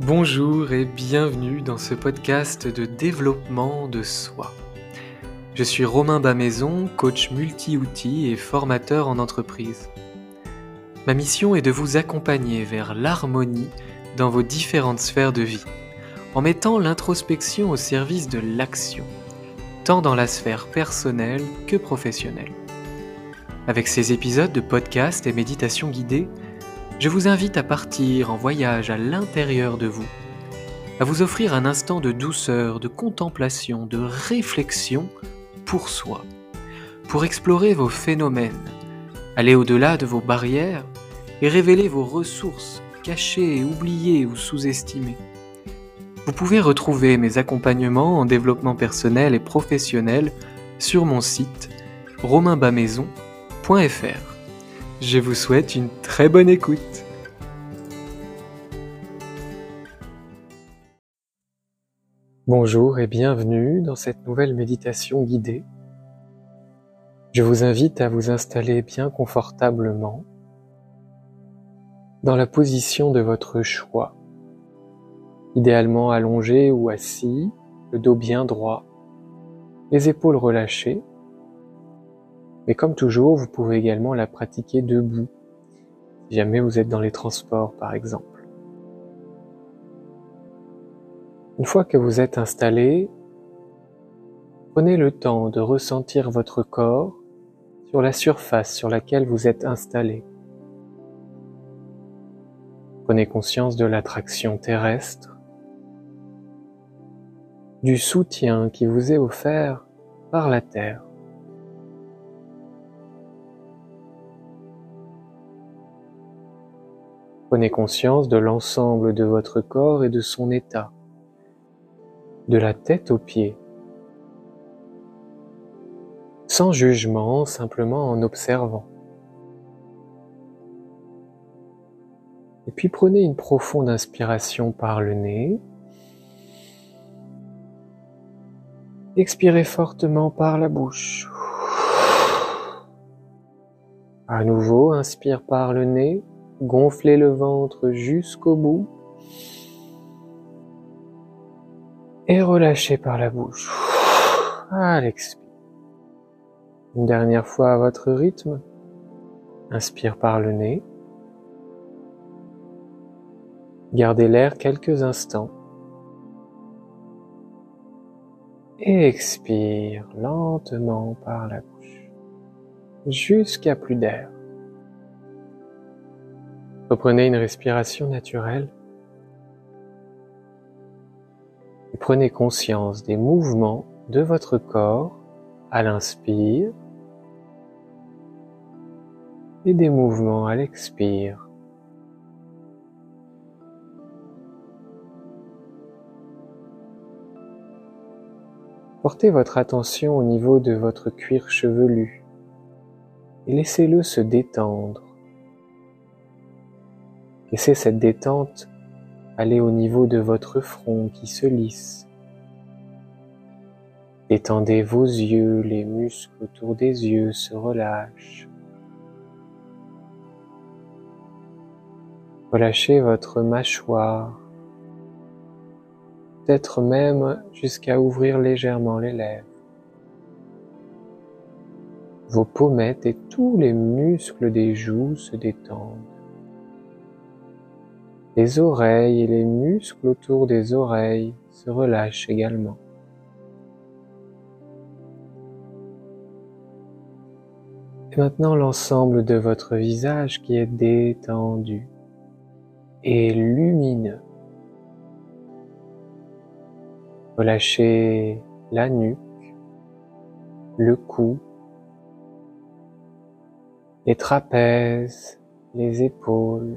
Bonjour et bienvenue dans ce podcast de développement de soi. Je suis Romain Bamaison, coach multi-outils et formateur en entreprise. Ma mission est de vous accompagner vers l'harmonie dans vos différentes sphères de vie, en mettant l'introspection au service de l'action, tant dans la sphère personnelle que professionnelle. Avec ces épisodes de podcast et méditation guidée, je vous invite à partir en voyage à l'intérieur de vous, à vous offrir un instant de douceur, de contemplation, de réflexion pour soi, pour explorer vos phénomènes, aller au-delà de vos barrières et révéler vos ressources cachées, oubliées ou sous-estimées. Vous pouvez retrouver mes accompagnements en développement personnel et professionnel sur mon site romainbamaison.fr. Je vous souhaite une très bonne écoute. Bonjour et bienvenue dans cette nouvelle méditation guidée. Je vous invite à vous installer bien confortablement dans la position de votre choix, idéalement allongé ou assis, le dos bien droit, les épaules relâchées. Mais comme toujours, vous pouvez également la pratiquer debout, si jamais vous êtes dans les transports par exemple. Une fois que vous êtes installé, prenez le temps de ressentir votre corps sur la surface sur laquelle vous êtes installé. Prenez conscience de l'attraction terrestre, du soutien qui vous est offert par la Terre. Prenez conscience de l'ensemble de votre corps et de son état, de la tête aux pieds, sans jugement, simplement en observant. Et puis prenez une profonde inspiration par le nez. Expirez fortement par la bouche. À nouveau, inspire par le nez. Gonflez le ventre jusqu'au bout. Et relâchez par la bouche. À l'expire. Une dernière fois à votre rythme. Inspire par le nez. Gardez l'air quelques instants. Et expire lentement par la bouche, jusqu'à plus d'air. Reprenez une respiration naturelle et prenez conscience des mouvements de votre corps à l'inspire et des mouvements à l'expire. Portez votre attention au niveau de votre cuir chevelu et laissez-le se détendre. Laissez cette détente aller au niveau de votre front qui se lisse. Détendez vos yeux, les muscles autour des yeux se relâchent. Relâchez votre mâchoire, peut-être même jusqu'à ouvrir légèrement les lèvres. Vos pommettes et tous les muscles des joues se détendent. Les oreilles et les muscles autour des oreilles se relâchent également. Et maintenant l'ensemble de votre visage qui est détendu et lumineux. Relâchez la nuque, le cou, les trapèzes, les épaules.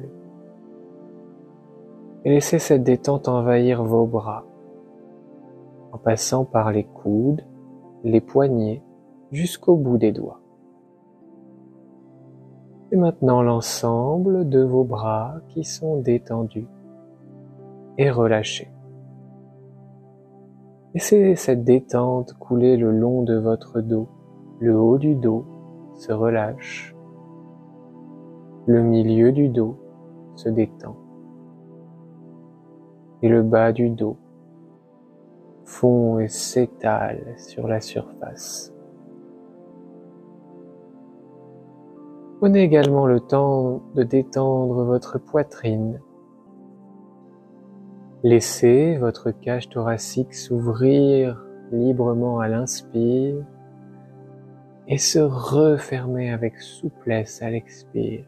Et laissez cette détente envahir vos bras, en passant par les coudes, les poignets, jusqu'au bout des doigts. Et maintenant l'ensemble de vos bras qui sont détendus et relâchés. Laissez cette détente couler le long de votre dos. Le haut du dos se relâche. Le milieu du dos se détend. et le bas du dos fond et s'étale sur la surface. Prenez également le temps de détendre votre poitrine. Laissez votre cage thoracique s'ouvrir librement à l'inspire et se refermer avec souplesse à l'expire.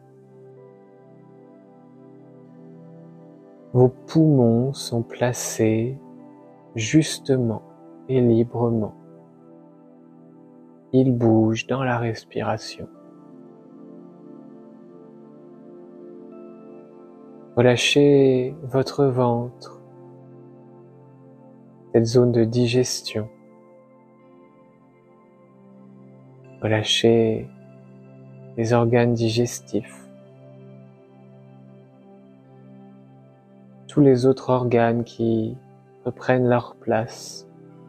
Vos poumons sont placés justement et librement. Ils bougent dans la respiration. Relâchez votre ventre, cette zone de digestion. Relâchez les organes digestifs. Tous les autres organes qui reprennent leur place,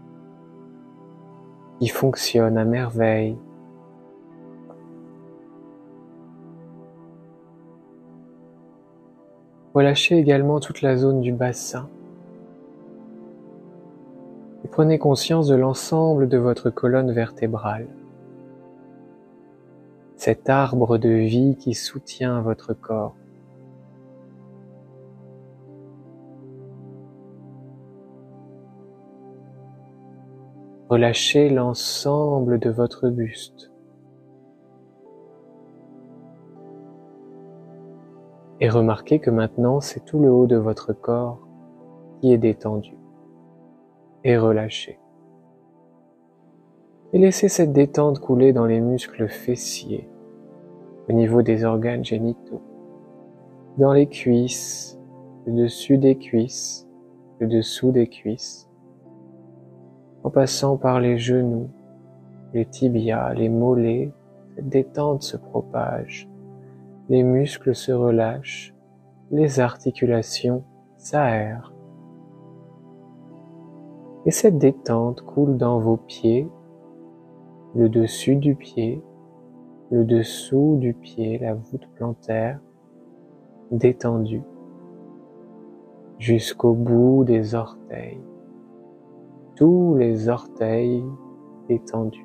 qui fonctionnent à merveille. Relâchez également toute la zone du bassin. Et prenez conscience de l'ensemble de votre colonne vertébrale. Cet arbre de vie qui soutient votre corps. Relâchez l'ensemble de votre buste. Et remarquez que maintenant, c'est tout le haut de votre corps qui est détendu et relâché. Et laissez cette détente couler dans les muscles fessiers, au niveau des organes génitaux, dans les cuisses, le dessus des cuisses, le dessous des cuisses, en passant par les genoux, les tibias, les mollets. Cette détente se propage. Les muscles se relâchent, les articulations s'aèrent. Et cette détente coule dans vos pieds, le dessus du pied, le dessous du pied, la voûte plantaire, détendue, jusqu'au bout des orteils. Tous les orteils détendus.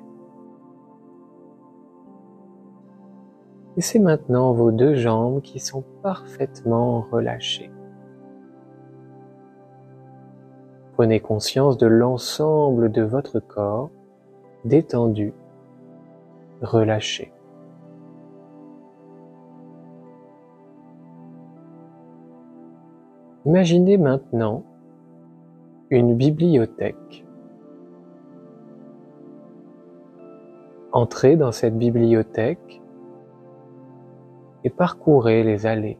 Laissez maintenant vos deux jambes qui sont parfaitement relâchées. Prenez conscience de l'ensemble de votre corps détendu, relâché. Imaginez maintenant une bibliothèque. Entrez dans cette bibliothèque et parcourez les allées.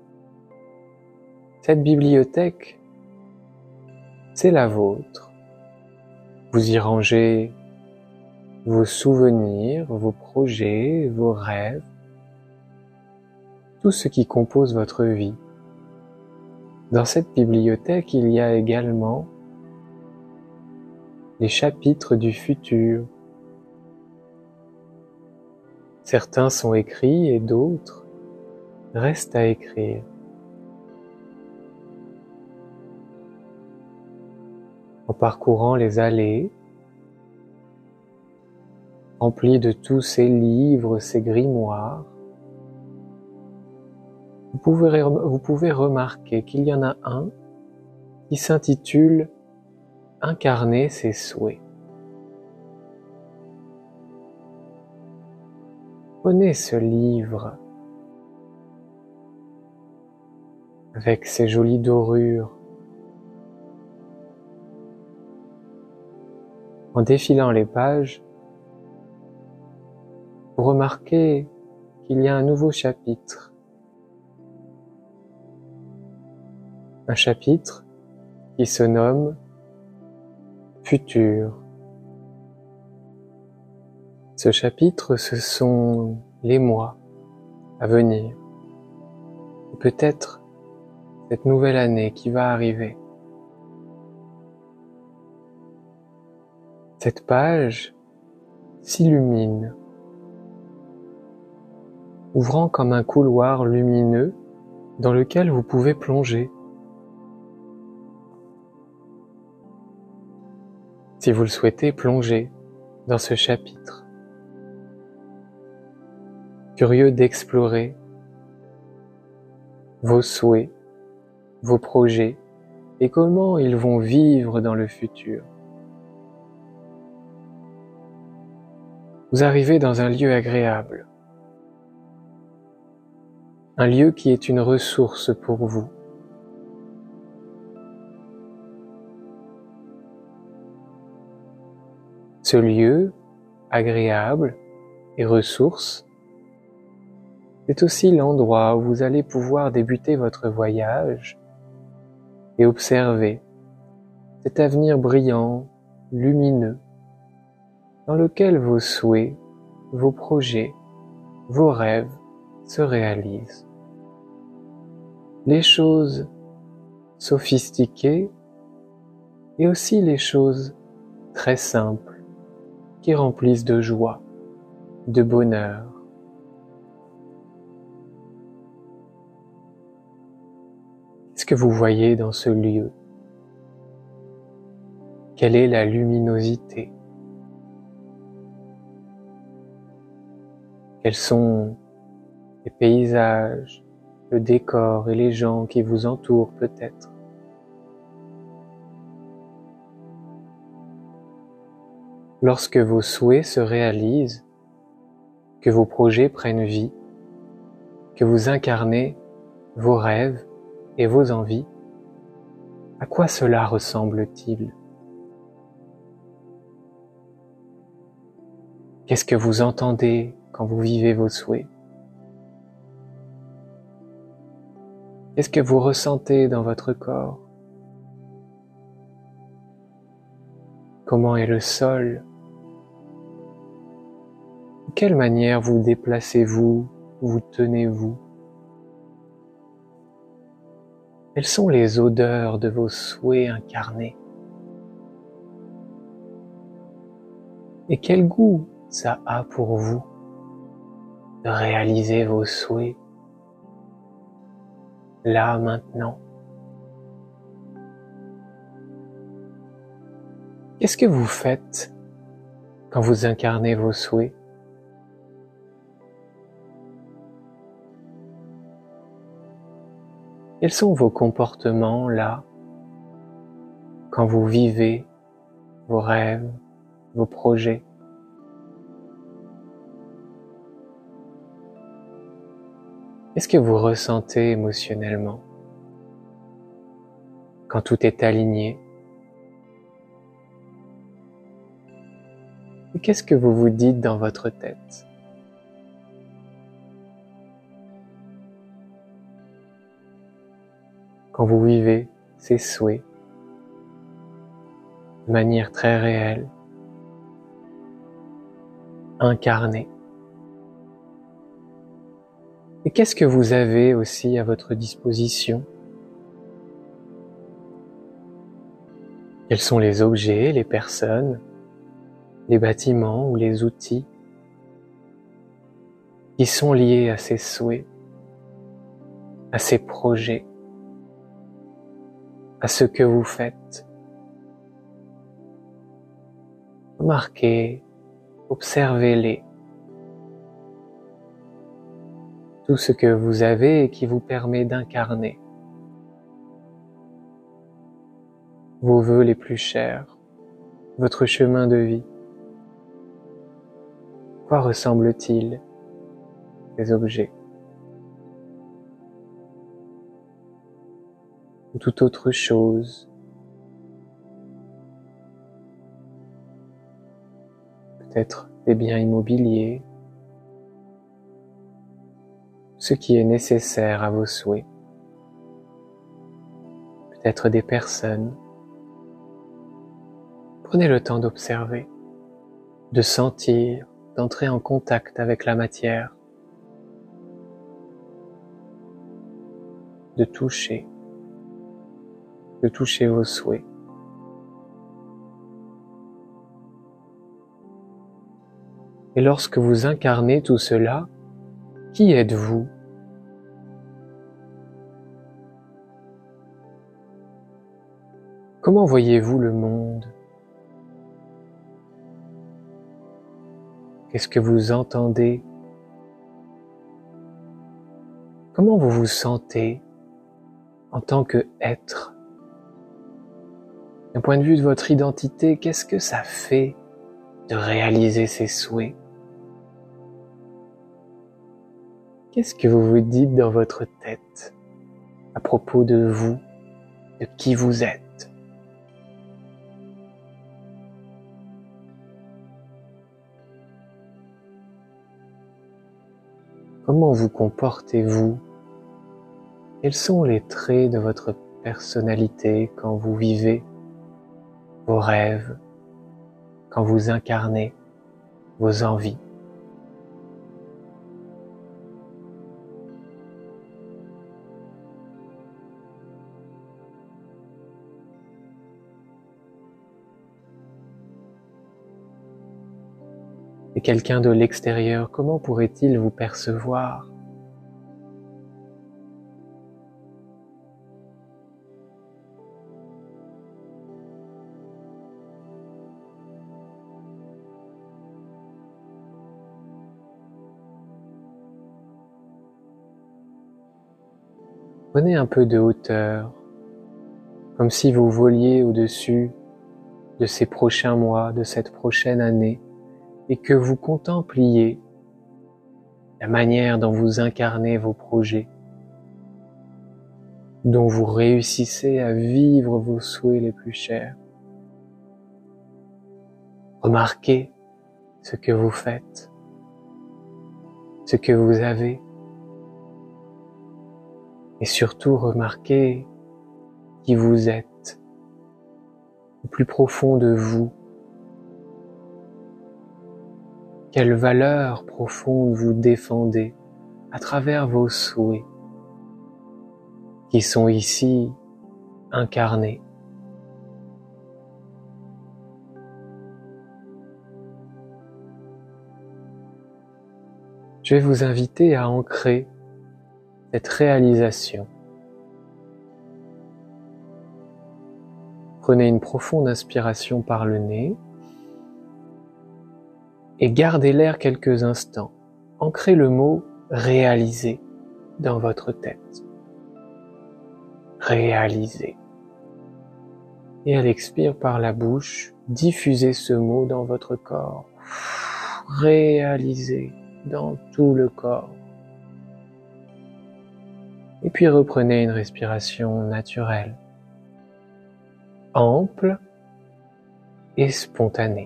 Cette bibliothèque, c'est la vôtre. Vous y rangez vos souvenirs, vos projets, vos rêves, tout ce qui compose votre vie. Dans cette bibliothèque, il y a également les chapitres du futur. Certains sont écrits et d'autres restent à écrire. En parcourant les allées, remplies de tous ces livres, ces grimoires, vous pouvez remarquer qu'il y en a un qui s'intitule « Incarner ses souhaits ». Prenez ce livre avec ses jolies dorures. En défilant les pages, vous remarquez qu'il y a un nouveau chapitre. Un chapitre qui se nomme « Futur ». Ce chapitre, ce sont les mois à venir. Peut-être cette nouvelle année qui va arriver. Cette page s'illumine, ouvrant comme un couloir lumineux dans lequel vous pouvez plonger. Si vous le souhaitez, plongez dans ce chapitre, curieux d'explorer vos souhaits, vos projets et comment ils vont vivre dans le futur. Vous arrivez dans un lieu agréable, un lieu qui est une ressource pour vous. Ce lieu agréable et ressource, c'est aussi l'endroit où vous allez pouvoir débuter votre voyage et observer cet avenir brillant, lumineux, dans lequel vos souhaits, vos projets, vos rêves se réalisent. Les choses sophistiquées et aussi les choses très simples qui remplissent de joie, de bonheur. Qu'est-ce que vous voyez dans ce lieu? Quelle est la luminosité? Quels sont les paysages, le décor et les gens qui vous entourent peut-être? Lorsque vos souhaits se réalisent, que vos projets prennent vie, que vous incarnez vos rêves et vos envies, à quoi cela ressemble-t-il? Qu'est-ce que vous entendez quand vous vivez vos souhaits? Qu'est-ce que vous ressentez dans votre corps? Comment est le sol? De quelle manière vous déplacez-vous, vous tenez-vous? Quelles sont les odeurs de vos souhaits incarnés? Et quel goût ça a pour vous de réaliser vos souhaits là, maintenant? Qu'est-ce que vous faites quand vous incarnez vos souhaits? Quels sont vos comportements là, quand vous vivez vos rêves, vos projets? Qu'est-ce que vous ressentez émotionnellement quand tout est aligné? Et qu'est-ce que vous vous dites dans votre tête? Quand vous vivez ces souhaits de manière très réelle, incarnée. Et qu'est-ce que vous avez aussi à votre disposition? Quels sont les objets, les personnes, les bâtiments ou les outils qui sont liés à ces souhaits, à ces projets, à ce que vous faites? Remarquez, observez-les. Tout ce que vous avez et qui vous permet d'incarner vos vœux les plus chers, votre chemin de vie. À quoi ressemblent-ils, ces objets? Ou toute autre chose? Peut-être des biens immobiliers, ce qui est nécessaire à vos souhaits. Peut-être des personnes. Prenez le temps d'observer, de sentir, d'entrer en contact avec la matière, de toucher vos souhaits. Et lorsque vous incarnez tout cela, qui êtes-vous? Comment voyez-vous le monde? Qu'est-ce que vous entendez? Comment vous vous sentez en tant qu'être? D'un point de vue de votre identité, qu'est-ce que ça fait de réaliser ces souhaits? Qu'est-ce que vous vous dites dans votre tête à propos de vous, de qui vous êtes? Comment vous comportez-vous? Quels sont les traits de votre personnalité quand vous vivez vos rêves, quand vous incarnez vos envies? Et quelqu'un de l'extérieur, comment pourrait-il vous percevoir? Prenez un peu de hauteur, comme si vous voliez au-dessus de ces prochains mois, de cette prochaine année, et que vous contempliez la manière dont vous incarnez vos projets, dont vous réussissez à vivre vos souhaits les plus chers. Remarquez ce que vous faites, ce que vous avez, et surtout remarquez qui vous êtes, au plus profond de vous. Quelle valeur profonde vous défendez à travers vos souhaits qui sont ici incarnés. Je vais vous inviter à ancrer cette réalisation. Prenez une profonde inspiration par le nez et gardez l'air quelques instants. Ancrez le mot « réaliser » dans votre tête. Réaliser. Et à l'expire par la bouche, diffusez ce mot dans votre corps. Réaliser dans tout le corps. Et puis reprenez une respiration naturelle, ample et spontanée.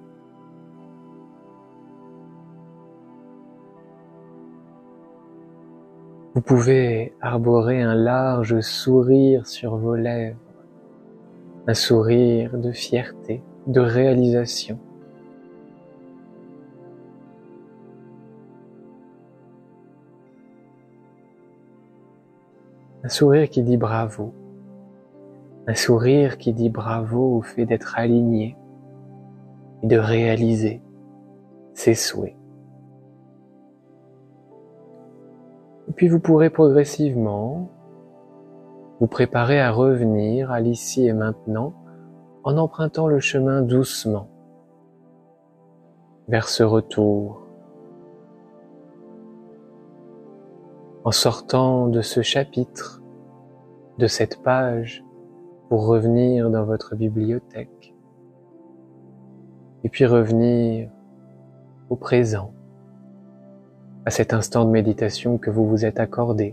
Vous pouvez arborer un large sourire sur vos lèvres, un sourire de fierté, de réalisation. Un sourire qui dit bravo, un sourire qui dit bravo au fait d'être aligné et de réaliser ses souhaits. Et puis vous pourrez progressivement vous préparer à revenir à l'ici et maintenant en empruntant le chemin doucement vers ce retour, en sortant de ce chapitre, de cette page, pour revenir dans votre bibliothèque, et puis revenir au présent, à cet instant de méditation que vous vous êtes accordé.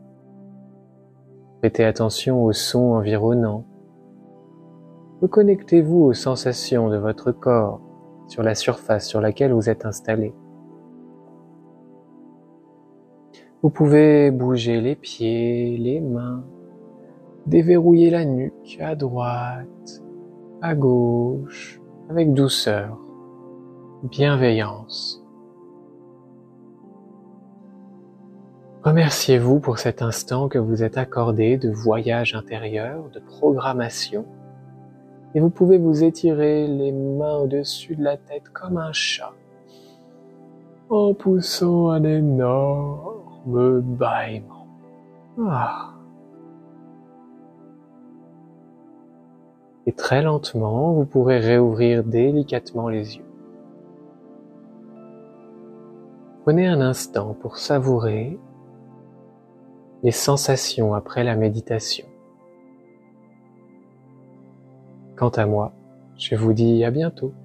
Prêtez attention aux sons environnants. Reconnectez-vous aux sensations de votre corps sur la surface sur laquelle vous êtes installé. Vous pouvez bouger les pieds, les mains, déverrouiller la nuque à droite, à gauche, avec douceur, bienveillance. Remerciez-vous pour cet instant que vous êtes accordé de voyage intérieur, de programmation. Et vous pouvez vous étirer les mains au-dessus de la tête comme un chat, en poussant un énorme bâillement. Et très lentement, vous pourrez réouvrir délicatement les yeux. Prenez un instant pour savourer les sensations après la méditation. Quant à moi, je vous dis à bientôt.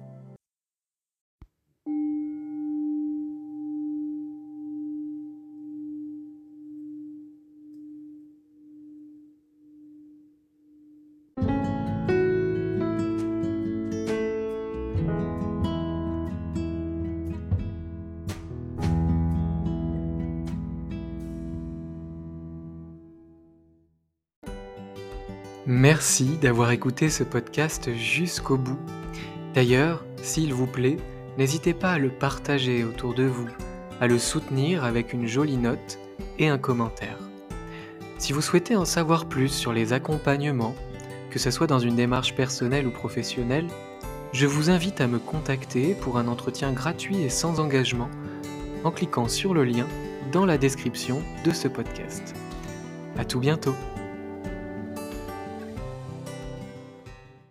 Merci d'avoir écouté ce podcast jusqu'au bout. D'ailleurs, s'il vous plaît, n'hésitez pas à le partager autour de vous, à le soutenir avec une jolie note et un commentaire. Si vous souhaitez en savoir plus sur les accompagnements, que ce soit dans une démarche personnelle ou professionnelle, je vous invite à me contacter pour un entretien gratuit et sans engagement en cliquant sur le lien dans la description de ce podcast. À tout bientôt.